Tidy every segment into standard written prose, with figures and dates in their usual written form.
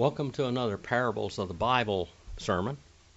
Welcome to another Parables of the Bible sermon.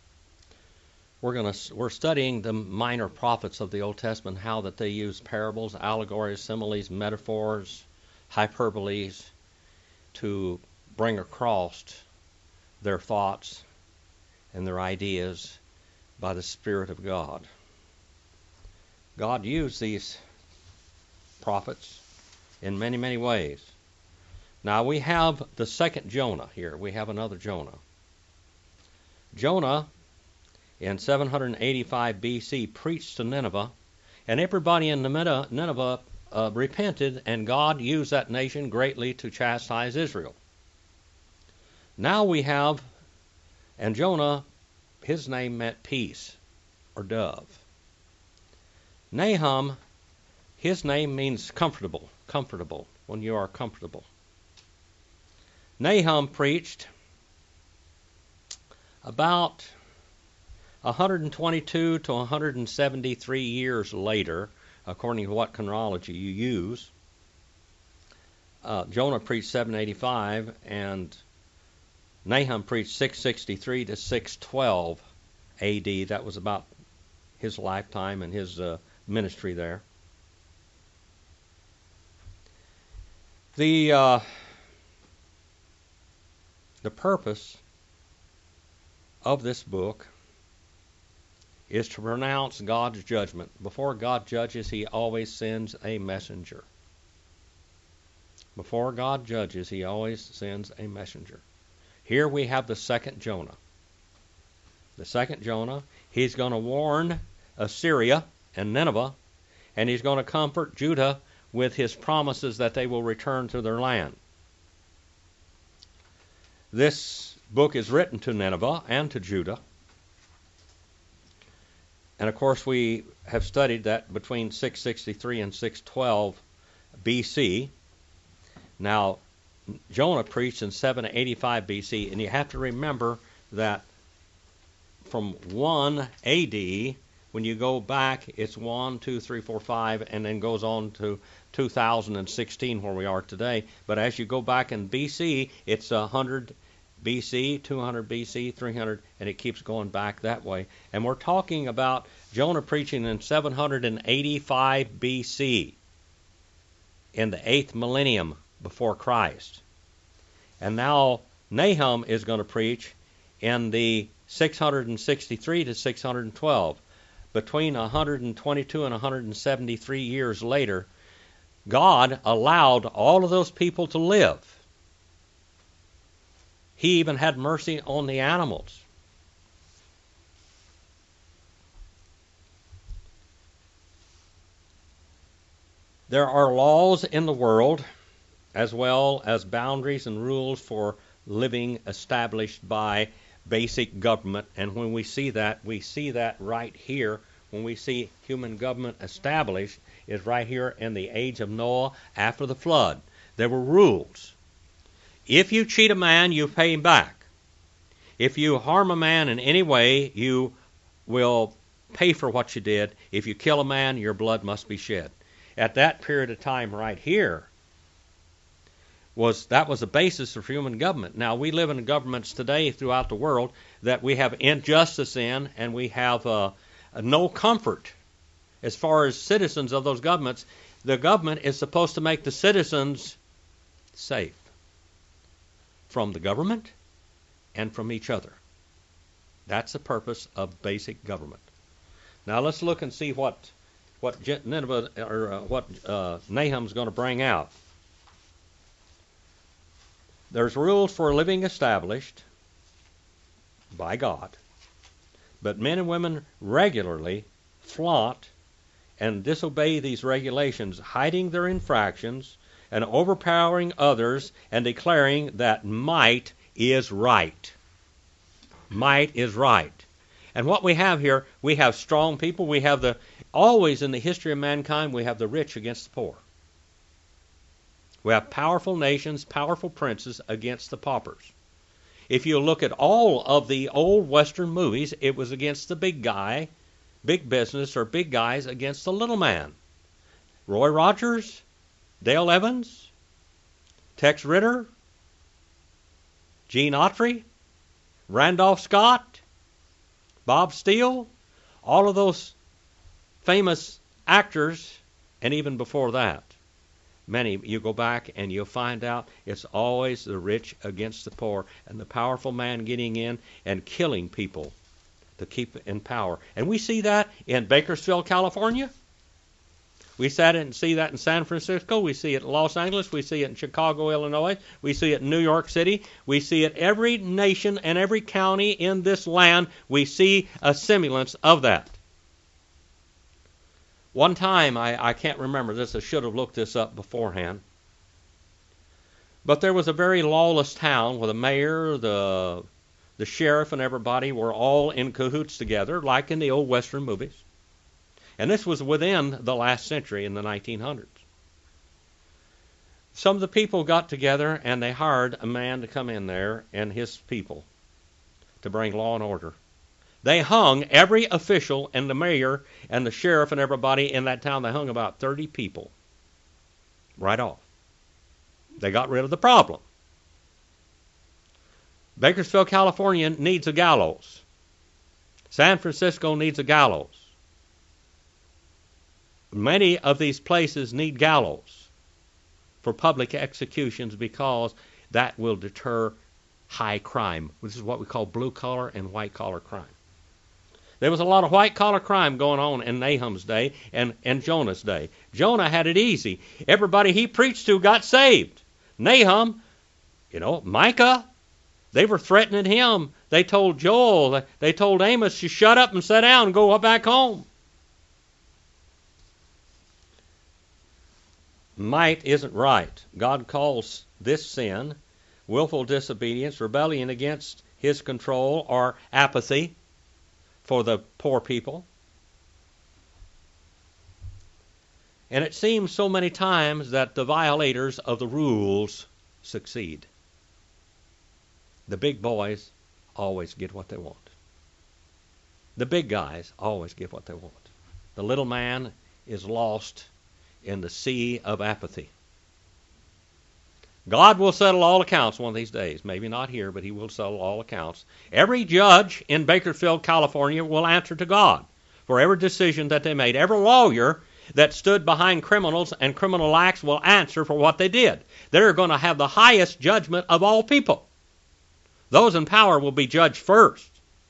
We're studying the minor prophets of the Old Testament, how that they use parables, allegories, similes, metaphors, hyperboles to bring across their thoughts and their ideas by the Spirit of God. God used these prophets in many, many ways. Now we have the second Jonah here. We have another Jonah. Jonah, in 785 BC, preached to Nineveh, and everybody in Nineveh repented, and God used that nation greatly to chastise Israel. Now we have, and Jonah, his name meant peace, or dove. Nahum, his name means comfortable, when you are comfortable. Nahum preached about 122 to 173 years later, according to what chronology you use. Jonah preached 785, and Nahum preached 663 to 612 A.D. That was about his lifetime and his ministry there. The purpose of this book is to pronounce God's judgment. Before God judges, He always sends a messenger. Before God judges, He always sends a messenger. Here we have the second Jonah. The second Jonah, he's going to warn Assyria and Nineveh, and he's going to comfort Judah with his promises that they will return to their land. This book is written to Nineveh and to Judah. And of course we have studied that between 663 and 612 BC. Now, Jonah preached in 785 BC, and you have to remember that from 1 AD, when you go back, it's 1, 2, 3, 4, 5, and then goes on to 2016 where we are today. But as you go back in BC, it's 100 BC, 200 BC, 300, and it keeps going back that way. And we're talking about Jonah preaching in 785 BC, in the 8th millennium before Christ. And now Nahum is going to preach in the 663 to 612. Between 122 and 173 years later, God allowed all of those people to live. He even had mercy on the animals. There are laws in the world, as well as boundaries and rules for living established by basic government. And when we see that right here. When we see human government established, is right here in the age of Noah after the flood. There were rules. If you cheat a man, you pay him back. If you harm a man in any way, you will pay for what you did. If you kill a man, your blood must be shed. At that period of time right here, that was the basis of human government. Now, we live in governments today throughout the world that we have injustice in, and we have no comfort as far as citizens of those governments. The government is supposed to make the citizens safe from the government and from each other. That's the purpose of basic government. Now let's look and see what Nineveh or what Nahum's going to bring out. There's rules for living established by God, but men and women regularly flaunt and disobey these regulations, hiding their infractions and overpowering others and declaring that might is right. Might is right. And what we have here, we have strong people. We have always in the history of mankind, we have the rich against the poor. We have powerful nations, powerful princes against the paupers. If you look at all of the old Western movies, it was against the big guy, big business, or big guys against the little man. Roy Rogers, Dale Evans, Tex Ritter, Gene Autry, Randolph Scott, Bob Steele, all of those famous actors, and even before that, many, you go back and you'll find out it's always the rich against the poor and the powerful man getting in and killing people to keep in power. And we see that in Bakersfield, California. We see that in San Francisco. We see it in Los Angeles. We see it in Chicago, Illinois. We see it in New York City. We see it every nation and every county in this land. We see a semblance of that. One time, I can't remember this. I should have looked this up beforehand. But there was a very lawless town where the mayor, the sheriff, and everybody were all in cahoots together, like in the old Western movies. And this was within the last century in the 1900s. Some of the people got together and they hired a man to come in there and his people to bring law and order. They hung every official and the mayor and the sheriff and everybody in that town. They hung about 30 people right off. They got rid of the problem. Bakersfield, California needs a gallows. San Francisco needs a gallows. Many of these places need gallows for public executions because that will deter high crime. This is what we call blue-collar and white-collar crime. There was a lot of white-collar crime going on in Nahum's day and Jonah's day. Jonah had it easy. Everybody he preached to got saved. Nahum, Micah, they were threatening him. They told Joel, they told Amos to shut up and sit down and go back home. Might isn't right. God calls this sin willful disobedience, rebellion against his control, or apathy for the poor people. And it seems so many times that the violators of the rules succeed. The big boys always get what they want. The big guys always get what they want. The little man is lost in the sea of apathy. God will settle all accounts one of these days. Maybe not here, but he will settle all accounts. Every judge in Bakersfield, California will answer to God for every decision that they made. Every lawyer that stood behind criminals and criminal acts will answer for what they did. They're going to have the highest judgment of all people. Those in power will be judged first.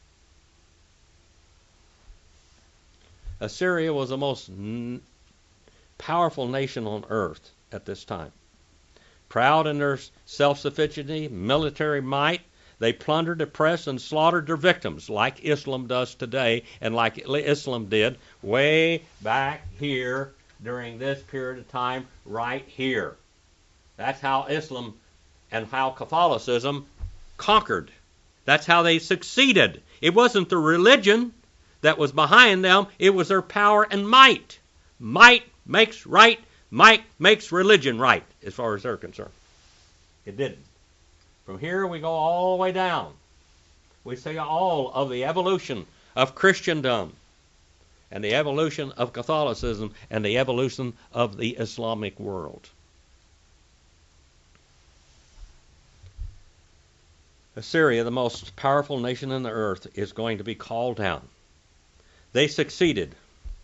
Assyria was the most powerful nation on earth at this time. Proud in their self-sufficiency, military might, they plundered, oppressed, and slaughtered their victims like Islam does today and like Islam did way back here during this period of time right here. That's how Islam and how Catholicism conquered. That's how they succeeded. It wasn't the religion that was behind them. It was their power and might. Might makes right. Might makes religion right, as far as they're concerned. It didn't. From here we go all the way down. We see all of the evolution of Christendom and the evolution of Catholicism and the evolution of the Islamic world. Assyria, the most powerful nation on the earth, is going to be called down. They succeeded.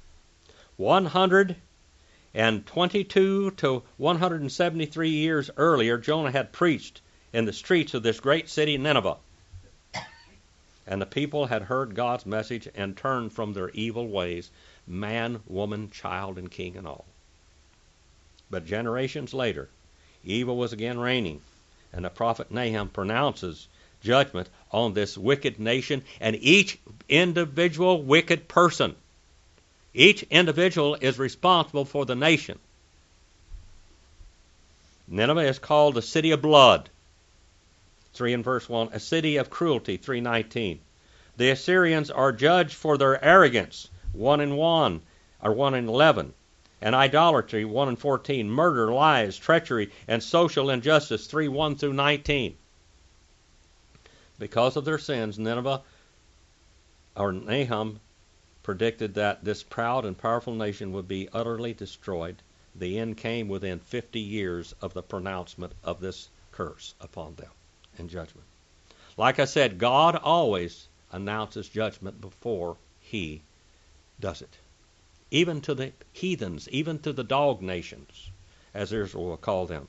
122 to 173 years earlier, Jonah had preached in the streets of this great city, Nineveh. And the people had heard God's message and turned from their evil ways, man, woman, child, and king and all. But generations later, evil was again reigning, and the prophet Nahum pronounces judgment on this wicked nation and each individual wicked person. Each individual is responsible for the nation. Nineveh is called the city of blood, 3 in verse 1, a city of cruelty, 3:19. The Assyrians are judged for their arrogance, 1 in 1, or 1 in 11, and idolatry, 1 in 14, murder, lies, treachery, and social injustice, 3:1 through 19. Because of their sins, Nineveh, or Nahum, predicted that this proud and powerful nation would be utterly destroyed. The end came within 50 years of the pronouncement of this curse upon them and judgment. Like I said, God always announces judgment before he does it. Even to the heathens, even to the dog nations, as Israel will call them.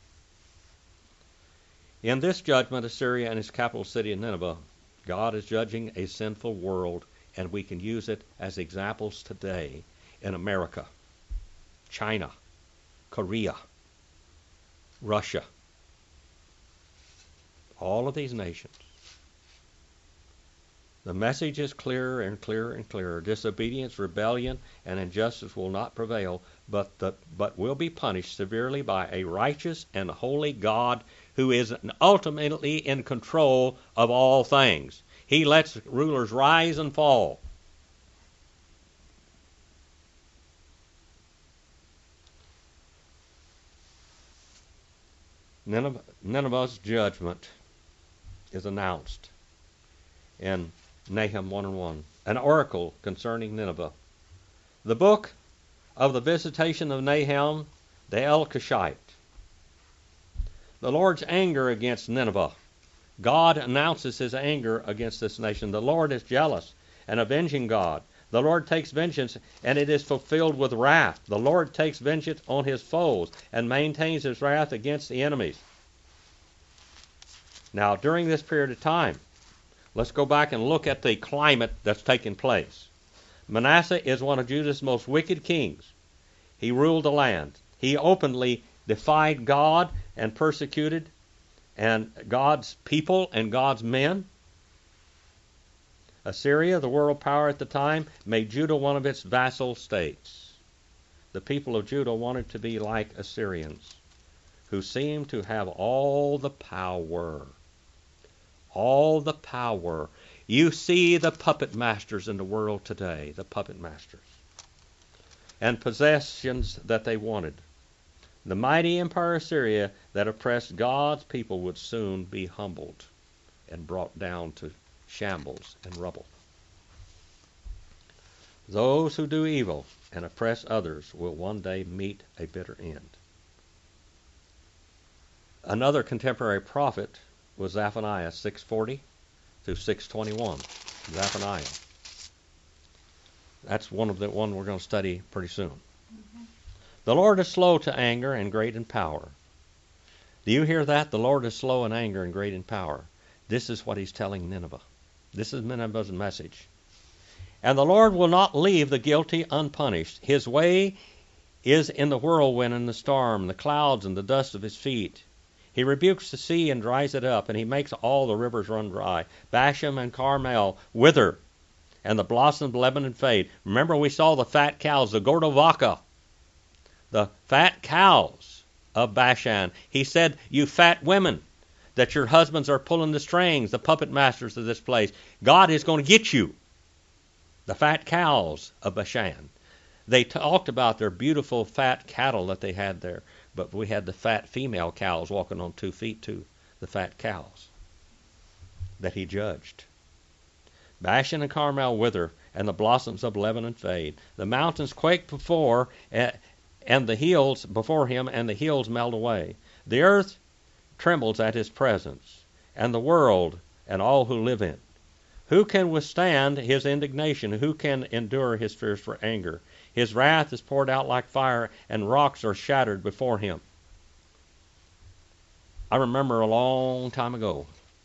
In this judgment, Assyria and its capital city of Nineveh, God is judging a sinful world, and we can use it as examples today in America, China, Korea, Russia, all of these nations. The message is clearer and clearer and clearer. Disobedience, rebellion, and injustice will not prevail, but will be punished severely by a righteous and holy God who is ultimately in control of all things. He lets rulers rise and fall. Nineveh's judgment is announced in Nahum 1:1, an oracle concerning Nineveh. The book of the visitation of Nahum the Elkoshite. The Lord's anger against Nineveh. God announces his anger against this nation. The Lord is jealous and avenging God. The Lord takes vengeance, and it is fulfilled with wrath. The Lord takes vengeance on his foes and maintains his wrath against the enemies. Now, during this period of time, let's go back and look at the climate that's taking place. Manasseh is one of Judah's most wicked kings. He ruled the land. He openly defied God and persecuted and God's people and God's men. Assyria, the world power at the time, made Judah one of its vassal states. The people of Judah wanted to be like Assyrians, who seemed to have all the power. All the power. You see the puppet masters in the world today, the puppet masters, and possessions that they wanted. The mighty empire of Syria that oppressed God's people would soon be humbled and brought down to shambles and rubble. Those who do evil and oppress others will one day meet a bitter end. Another contemporary prophet was Zephaniah 6:40 through 6:21. Zephaniah. That's one we're going to study pretty soon. Mm-hmm. The Lord is slow to anger and great in power. Do you hear that? The Lord is slow in anger and great in power. This is what he's telling Nineveh. This is Nineveh's message. And the Lord will not leave the guilty unpunished. His way is in the whirlwind and the storm, the clouds and the dust of his feet. He rebukes the sea and dries it up, and he makes all the rivers run dry. Bashan and Carmel wither, and the blossoms of Lebanon fade. Remember, we saw the fat cows, the Gordovaca, the fat cows of Bashan. He said, you fat women, that your husbands are pulling the strings, the puppet masters of this place. God is going to get you. The fat cows of Bashan. They talked about their beautiful fat cattle that they had there. But we had the fat female cows walking on 2 feet too, the fat cows that he judged. Bashan and Carmel wither, and the blossoms of Lebanon fade. The mountains quake before, and the hills before him, and the hills melt away. The earth trembles at his presence, and the world and all who live in. Who can withstand his indignation? Who can endure his fierce anger? His wrath is poured out like fire, and rocks are shattered before him. I remember a long time ago,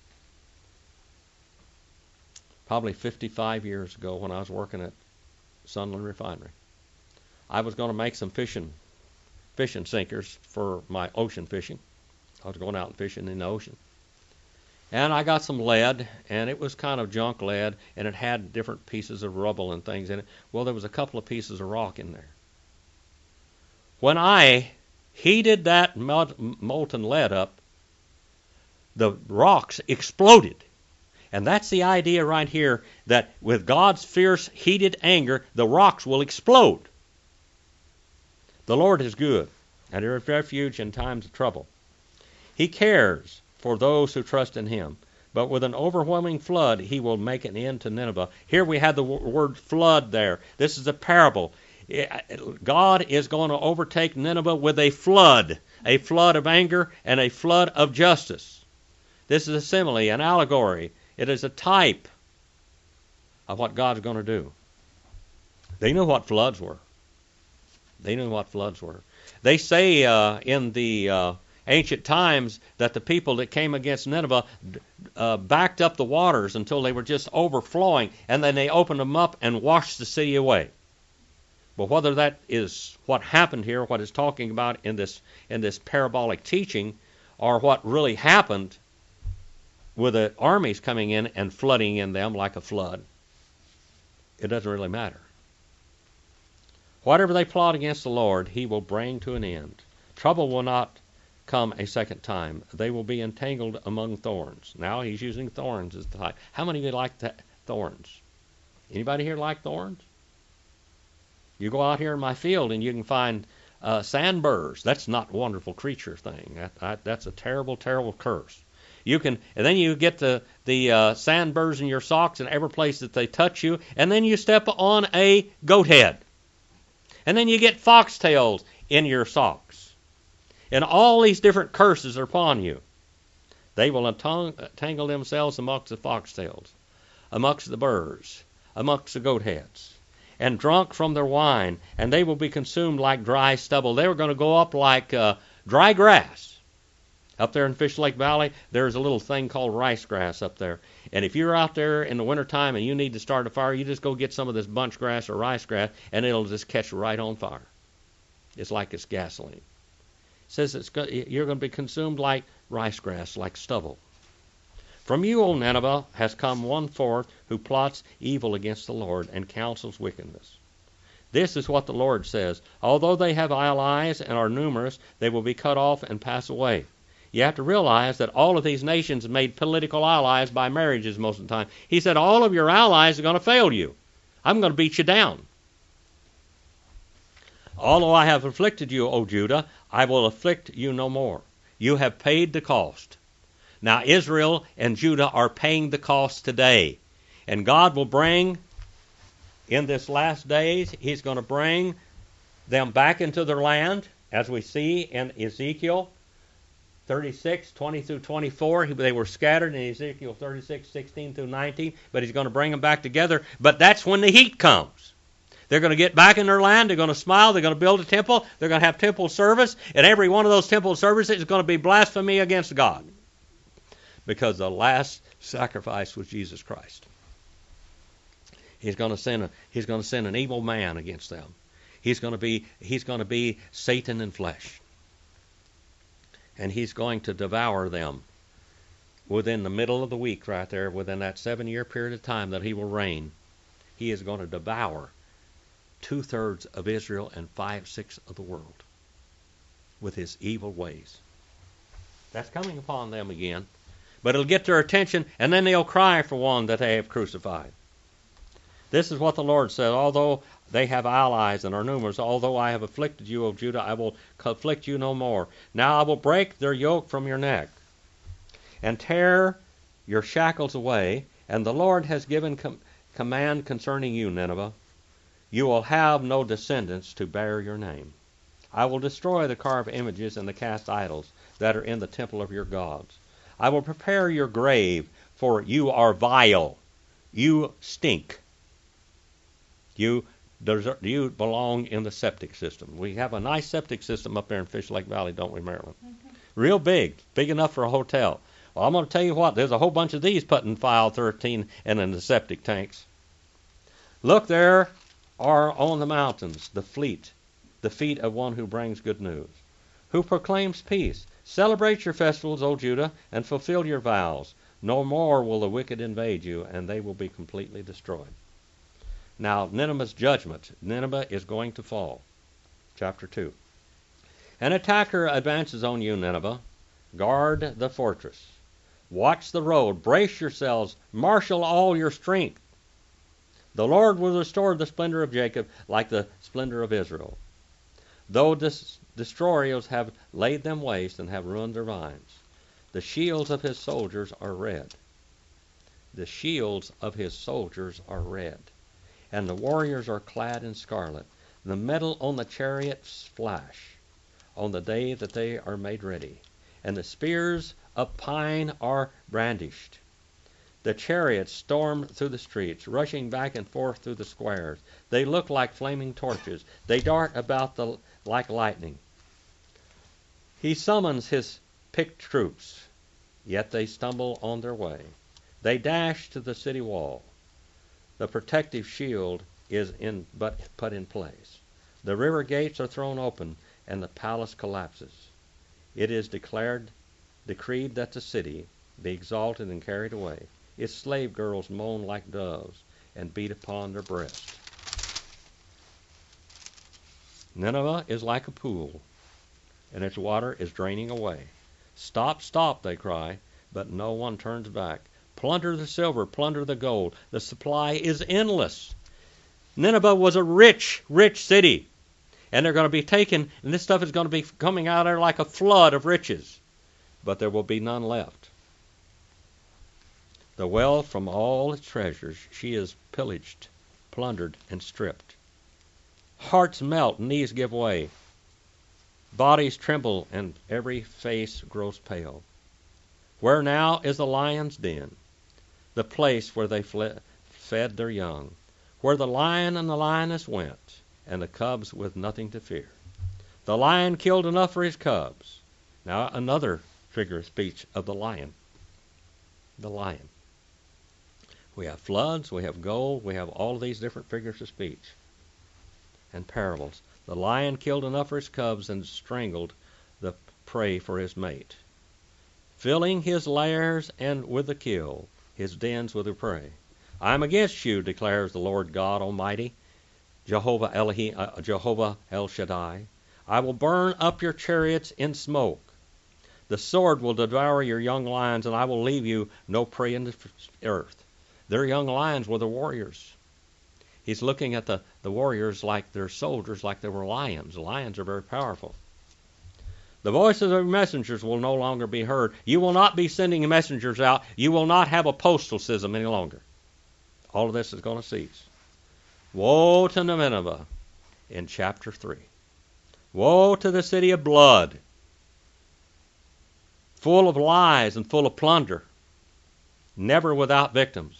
probably 55 years ago, when I was working at Sunland Refinery. I was going to make some fishing sinkers for my ocean fishing. I was going out and fishing in the ocean. And I got some lead, and it was kind of junk lead, and it had different pieces of rubble and things in it. Well, there was a couple of pieces of rock in there. When I heated that molten lead up, the rocks exploded. And that's the idea right here, that with God's fierce, heated anger, the rocks will explode. The Lord is good, and a refuge in times of trouble. He cares for those who trust in him. But with an overwhelming flood, he will make an end to Nineveh. Here we have the word flood there. This is a parable. God is going to overtake Nineveh with a flood of anger and a flood of justice. This is a simile, an allegory. It is a type of what God's going to do. They knew what floods were. They knew what floods were. They say in the ancient times that the people that came against Nineveh backed up the waters until they were just overflowing, and then they opened them up and washed the city away. But whether that is what happened here, what it's talking about in this parabolic teaching, or what really happened with the armies coming in and flooding in them like a flood, it doesn't really matter. Whatever they plot against the Lord, he will bring to an end. Trouble will not come a second time. They will be entangled among thorns. Now he's using thorns as the type. How many of you like thorns? Anybody here like thorns? You go out here in my field and you can find sandburrs. That's not a wonderful creature thing. That's a terrible, terrible curse. And then you get the sandburrs in your socks and every place that they touch you, and then you step on a goat head. And then you get foxtails in your socks. And all these different curses are upon you. They will entangle themselves amongst the foxtails, amongst the burrs, amongst the goat heads, and drunk from their wine, and they will be consumed like dry stubble. They were going to go up like dry grass. Up there in Fish Lake Valley, there's a little thing called rice grass up there. And if you're out there in the wintertime and you need to start a fire, you just go get some of this bunch grass or rice grass, and it'll just catch right on fire. It's like it's gasoline. It says you're going to be consumed like rice grass, like stubble. From you, O Nineveh, has come one forth who plots evil against the Lord and counsels wickedness. This is what the Lord says. Although they have allies and are numerous, they will be cut off and pass away. You have to realize that all of these nations made political allies by marriages most of the time. He said, all of your allies are going to fail you. I'm going to beat you down. Although I have afflicted you, O Judah, I will afflict you no more. You have paid the cost. Now Israel and Judah are paying the cost today. And God will bring, in this last days, he's going to bring them back into their land, as we see in Ezekiel 36, 20 through 24. They were scattered in Ezekiel 36, 16 through 19, but he's going to bring them back together. But that's when the heat comes. They're going to get back in their land. They're going to smile. They're going to build a temple. They're going to have temple service. And every one of those temple services is going to be blasphemy against God. Because the last sacrifice was Jesus Christ. He's going to send an evil man against them. He's going to be Satan in flesh. And he's going to devour them within the middle of the week right there, within that 7-year period of time that he will reign. He is going to devour 2/3 of Israel and 5/6 of the world with his evil ways. That's coming upon them again. But it'll get their attention, and then they'll cry for one that they have crucified. This is what the Lord said. Although they have allies and are numerous, although I have afflicted you, O Judah, I will afflict you no more. Now I will break their yoke from your neck and tear your shackles away. And the Lord has given command concerning you, Nineveh. You will have no descendants to bear your name. I will destroy the carved images and the cast idols that are in the temple of your gods. I will prepare your grave, for you are vile. You stink. You belong in the septic system. We have a nice septic system up there in Fish Lake Valley, don't we, Maryland? Mm-hmm. Real big enough for a hotel. Well, I'm going to tell you what, there's a whole bunch of these put in file 13 and in the septic tanks. Look, there are on the mountains the feet of one who brings good news, who proclaims peace. Celebrate your festivals, O Judah, and fulfill your vows. No more will the wicked invade you, and they will be completely destroyed. Now, Nineveh's judgment. Nineveh is going to fall. Chapter 2. An attacker advances on you, Nineveh. Guard the fortress. Watch the road. Brace yourselves. Marshal all your strength. The Lord will restore the splendor of Jacob like the splendor of Israel. Though destroyers have laid them waste and have ruined their vines, the shields of his soldiers are red. The shields of his soldiers are red, and the warriors are clad in scarlet. The metal on the chariots flash on the day that they are made ready, and the spears of pine are brandished. The chariots storm through the streets, rushing back and forth through the squares. They look like flaming torches. They dart about like lightning. He summons his picked troops, yet they stumble on their way. They dash to the city wall. The protective shield is put in place. The river gates are thrown open, and the palace collapses. It is decreed that the city be exalted and carried away. Its slave girls moan like doves and beat upon their breasts. Nineveh is like a pool, and its water is draining away. Stop, stop, they cry, but no one turns back. Plunder the silver, plunder the gold. The supply is endless. Nineveh was a rich, rich city, and they're going to be taken, and this stuff is going to be coming out of there like a flood of riches, but there will be none left. The wealth from all its treasures, she is pillaged, plundered, and stripped. Hearts melt, knees give way. Bodies tremble, and every face grows pale. Where now is the lion's den, the place where they fed their young, where the lion and the lioness went, and the cubs with nothing to fear. The lion killed enough for his cubs. Now another figure of speech of the lion. The lion. We have floods, we have gold, we have all of these different figures of speech and parables. The lion killed enough for his cubs and strangled the prey for his mate, filling his lairs and with the kill, his dens with the prey. I am against you, declares the Lord God Almighty, Jehovah El Shaddai. I will burn up your chariots in smoke. The sword will devour your young lions, and I will leave you no prey in the earth. Their young lions were the warriors. He's looking at the warriors like they're soldiers, like they were lions. Lions are very powerful. The voices of messengers will no longer be heard. You will not be sending messengers out. You will not have a postal system any longer. All of this is going to cease. Woe to Nineveh in chapter 3. Woe to the city of blood, full of lies and full of plunder, never without victims.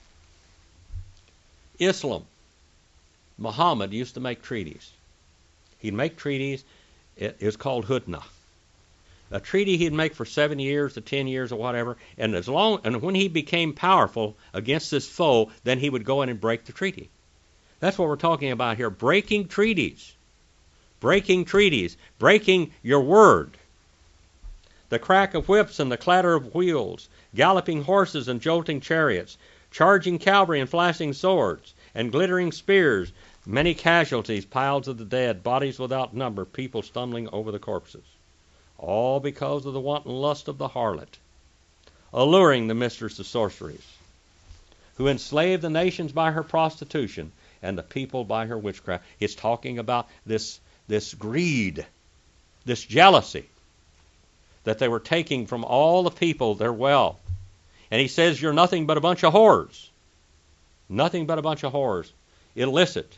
Islam. Muhammad used to make treaties. He'd make treaties. It was called Hudna. A treaty he'd make for 7 years to 10 years or whatever, and when he became powerful against this foe, then he would go in and break the treaty. That's what we're talking about here, breaking treaties. Breaking treaties, breaking your word. The crack of whips and the clatter of wheels, galloping horses and jolting chariots, charging cavalry and flashing swords, and glittering spears, many casualties, piles of the dead, bodies without number, people stumbling over the corpses. All because of the wanton lust of the harlot, alluring the mistress of sorceries, who enslaved the nations by her prostitution and the people by her witchcraft. It's talking about this greed, this jealousy, that they were taking from all the people their wealth. And he says, you're nothing but a bunch of whores. Nothing but a bunch of whores. Illicit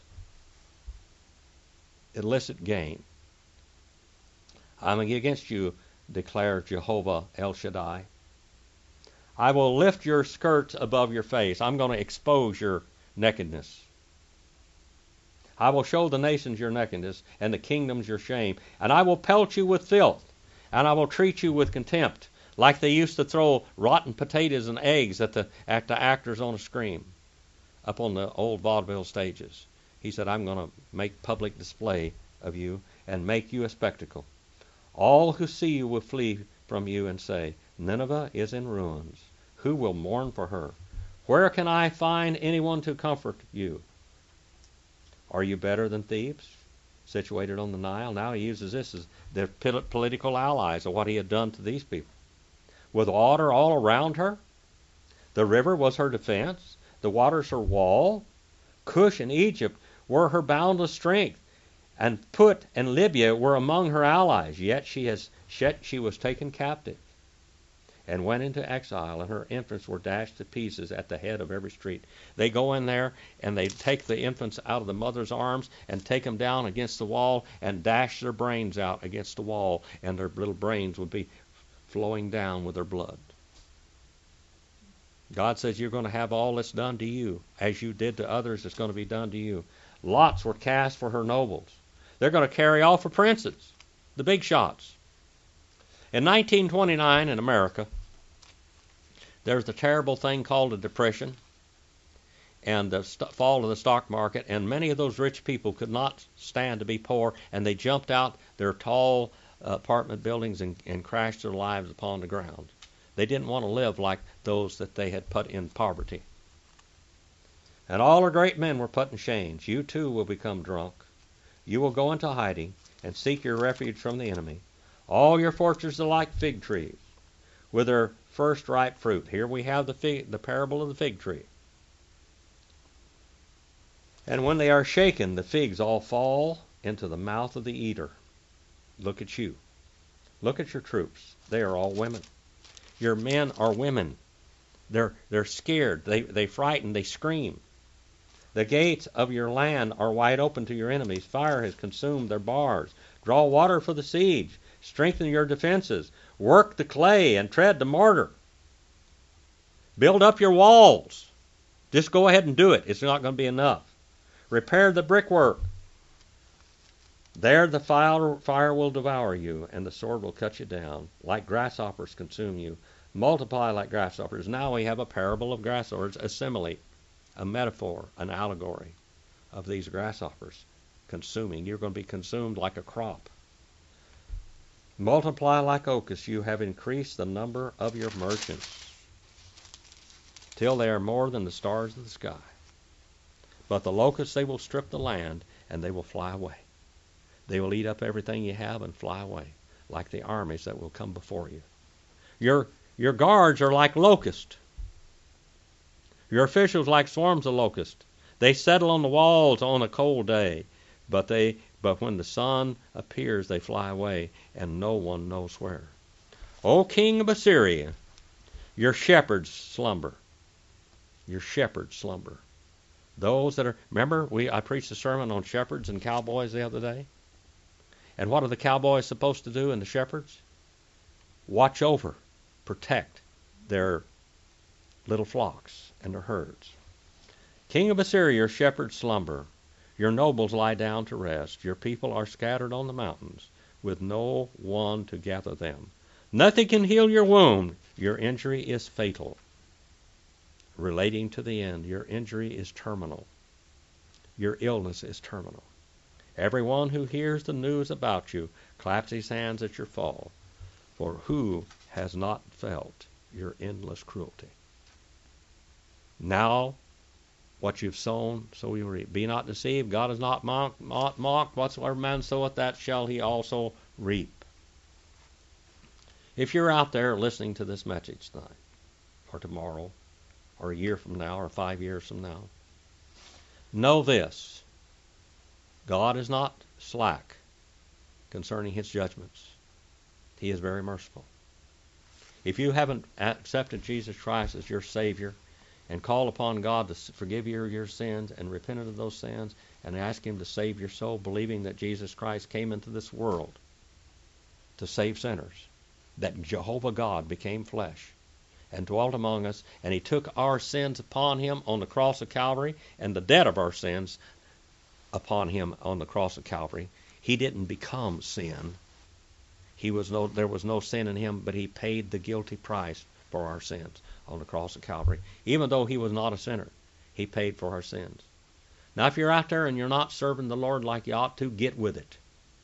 gain. I'm against you, declares Jehovah El Shaddai. I will lift your skirts above your face. I'm going to expose your nakedness. I will show the nations your nakedness and the kingdoms your shame. And I will pelt you with filth, and I will treat you with contempt, like they used to throw rotten potatoes and eggs at the actors on a screen up on the old vaudeville stages. He said, I'm going to make public display of you and make you a spectacle. All who see you will flee from you and say, Nineveh is in ruins. Who will mourn for her? Where can I find anyone to comfort you? Are you better than Thebes, situated on the Nile? Now he uses this as their political allies of what he had done to these people. With water all around her, the river was her defense, the waters her wall. Cush and Egypt were her boundless strength, and Put and Libya were among her allies. Yet she was taken captive and went into exile, and her infants were dashed to pieces at the head of every street. They go in there, and they take the infants out of the mother's arms and take them down against the wall and dash their brains out against the wall, and their little brains would be flowing down with her blood. God says you're going to have all this done to you. As you did to others, it's going to be done to you. Lots were cast for her nobles. They're going to carry off her princes, the big shots. In 1929 in America, there's the terrible thing called a depression and the fall of the stock market, and many of those rich people could not stand to be poor, and they jumped out their tall apartment buildings and crashed their lives upon the ground. They didn't want to live like those that they had put in poverty. And all our great men were put in chains. You too will become drunk. You will go into hiding and seek your refuge from the enemy. All your fortresses are like fig trees with their first ripe fruit. Here we have the parable of the fig tree. And when they are shaken, the figs all fall into the mouth of the eater. Look at you. Look at your troops. They are all women. Your men are women. They're scared. They frighten. They scream. The gates of your land are wide open to your enemies. Fire has consumed their bars. Draw water for the siege. Strengthen your defenses. Work the clay and tread the mortar. Build up your walls. Just go ahead and do it. It's not going to be enough. Repair the brickwork. There the fire will devour you, and the sword will cut you down. Like grasshoppers consume you. Multiply like grasshoppers. Now we have a parable of grasshoppers, a simile, a metaphor, an allegory of these grasshoppers consuming. You're going to be consumed like a crop. Multiply like locusts. You have increased the number of your merchants till they are more than the stars of the sky. But the locusts, they will strip the land, and they will fly away. They will eat up everything you have and fly away, like the armies that will come before you. Your guards are like locusts. Your officials like swarms of locusts. They settle on the walls on a cold day, but when the sun appears, they fly away, and no one knows where. O king of Assyria, your shepherds slumber. Your shepherds slumber. Those that are, remember, I preached a sermon on shepherds and cowboys the other day. And what are the cowboys supposed to do and the shepherds? Watch over, protect their little flocks and their herds. King of Assyria, your shepherds slumber. Your nobles lie down to rest. Your people are scattered on the mountains, with no one to gather them. Nothing can heal your wound. Your injury is fatal. Relating to the end, your injury is terminal. Your illness is terminal. Everyone who hears the news about you claps his hands at your fall. For who has not felt your endless cruelty? Now, what you've sown, so you reap. Be not deceived. God is not mocked. Whatsoever man soweth, that shall he also reap. If you're out there listening to this message tonight, or tomorrow, or a year from now, or 5 years from now, know this. God is not slack concerning his judgments. He is very merciful. If you haven't accepted Jesus Christ as your Savior and called upon God to forgive you your sins and repented of those sins and ask him to save your soul, believing that Jesus Christ came into this world to save sinners, that Jehovah God became flesh and dwelt among us, and he took our sins upon him on the cross of Calvary and the debt of our sins upon him on the cross of Calvary. He didn't become sin. There was no sin in him, but he paid the guilty price for our sins on the cross of Calvary. Even though he was not a sinner, he paid for our sins. Now, if you're out there and you're not serving the Lord like you ought to, get with it.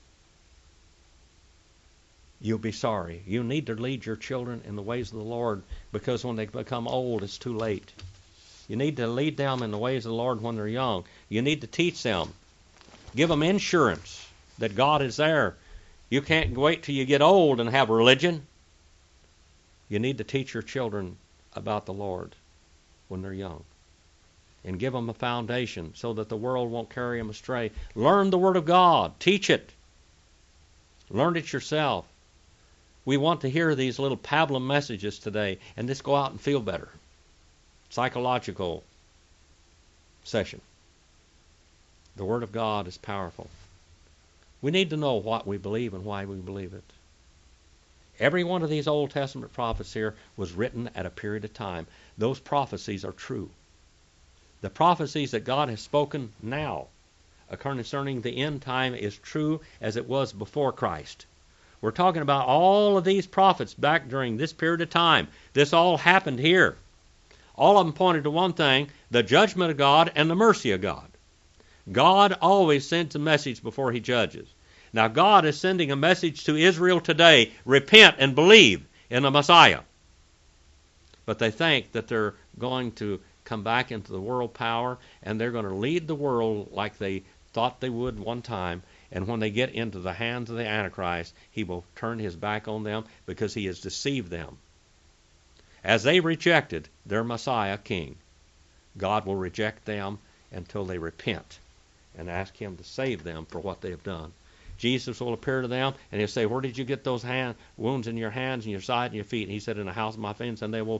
You'll be sorry. You need to lead your children in the ways of the Lord, because when they become old, it's too late. You need to lead them in the ways of the Lord when they're young. You need to teach them. Give them insurance that God is there. You can't wait till you get old and have religion. You need to teach your children about the Lord when they're young. And give them a foundation so that the world won't carry them astray. Learn the Word of God. Teach it. Learn it yourself. We want to hear these little pablum messages today and just go out and feel better. Psychological session. The Word of God is powerful. We need to know what we believe and why we believe it. Every one of these Old Testament prophets here was written at a period of time. Those prophecies are true. The prophecies that God has spoken now concerning the end time is true as it was before Christ. We're talking about all of these prophets back during this period of time. This all happened here. All of them pointed to one thing, the judgment of God and the mercy of God. God always sends a message before he judges. Now God is sending a message to Israel today, repent and believe in the Messiah. But they think that they're going to come back into the world power and they're going to lead the world like they thought they would one time. And when they get into the hands of the Antichrist, he will turn his back on them because he has deceived them. As they rejected their Messiah king, God will reject them until they repent and ask him to save them for what they have done. Jesus will appear to them and he'll say, where did you get those wounds in your hands and your side and your feet? And he said, in the house of my friends, and they will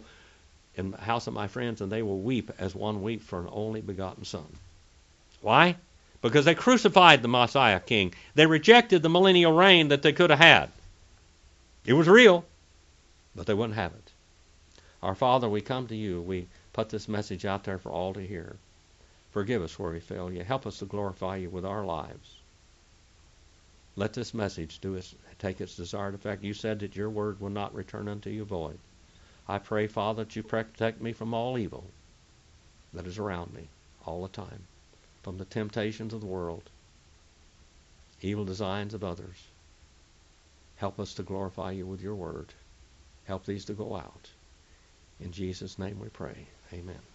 weep as one weeps for an only begotten son. Why? Because they crucified the Messiah king. They rejected the millennial reign that they could have had. It was real, but they wouldn't have it. Our Father, we come to you. We put this message out there for all to hear. Forgive us where we fail you. Help us to glorify you with our lives. Let this message take its desired effect. You said that your word will not return unto you void. I pray, Father, that you protect me from all evil that is around me all the time, from the temptations of the world, evil designs of others. Help us to glorify you with your word. Help these to go out. In Jesus' name we pray. Amen.